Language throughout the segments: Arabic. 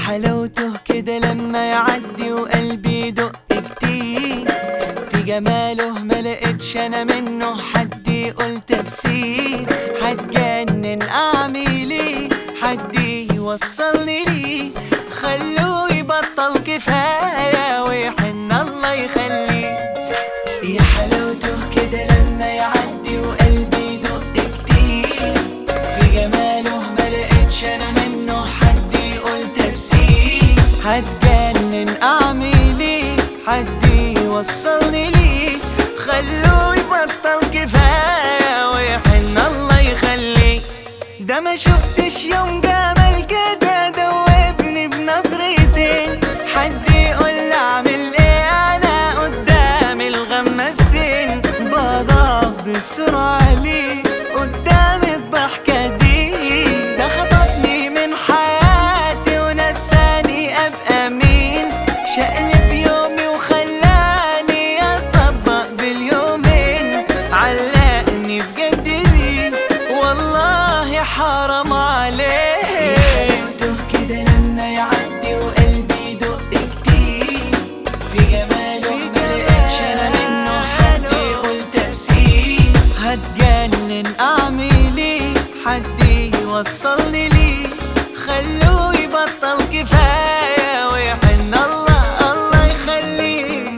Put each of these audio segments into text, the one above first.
حلاوته كده لما يعدي وقلبي يدق كتير، في جماله ملقتش انا منه حد يقول تفسير. هتجنن اعمل ايه، حد يوصلني ليه، خلوه يبطل كفايه ويحن الله يخليه. يا حلاوته كده لما يعدي وقلبي يدق كتير، في جماله ملقتش انا منه حد يقول تفسير. هتجنن اعمل ايه، حد يوصلني ليه، خلوه يبطل كفايه ويحن الله يخليه. ده ما شفتش يوم جمال كده دوبني بنظرتين، حد يقول اعمل ايه انا قدام الغمازتين. بضعف بسرعه ليه قدام الضحكه دي، ده خطفني من حياتي ونساني ابقى مين. شقلب يومي وخلاني اطبق باليومين، علقني بجد بيه والله حرام عليه. حلاوته كده لما يعدي وقلبي يدق كتير، في جماله ملقتش انا منه حد يقول تفسير. هتجنن اعمل ايه، حد يوصلني ليه، خلوه يبطل كفايه ويحن الله الله يخليه.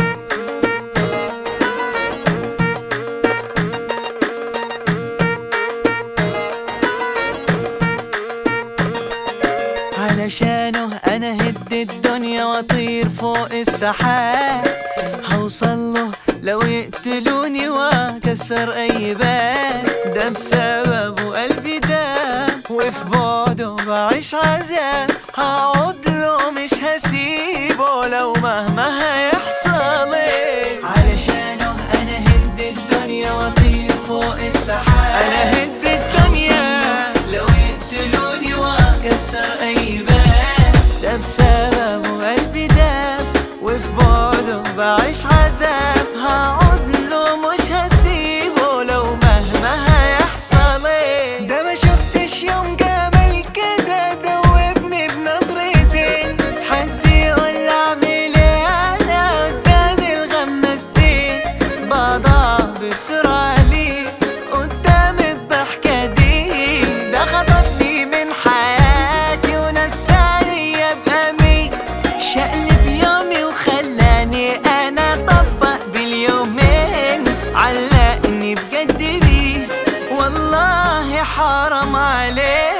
علشانه انا هد الدنيا واطير فوق السحاب، هوصله لو يقتلوني واكسر اي باب. ده بسببه قلبي داب وفي بعده بعيش عذاب، هقعد له مش هسيبه لو مهما هيحصل ايه. علشانه انا هد الدنيا واطير فوق السحاب، انا هد الدنيا لو يقتلوني واكسر اي باب. ده بسببه قلبي داب وفي بعده بعيش عذاب، هقعد له مش هسيبه لو مهما هيحصل ايه. ده ما شفتش يوم جمال كده دوبني بنظرتين، حد يقول اعمل ايه انا قدام الغمازتين. بضاع بسرعه ليه قدام الضحكه دي، ده خطفني من حياتي ونساني ابقى مين. شقلب يومي وخلاني انا اطبق باليومين، علقني بجد بيه والله حرام عليه.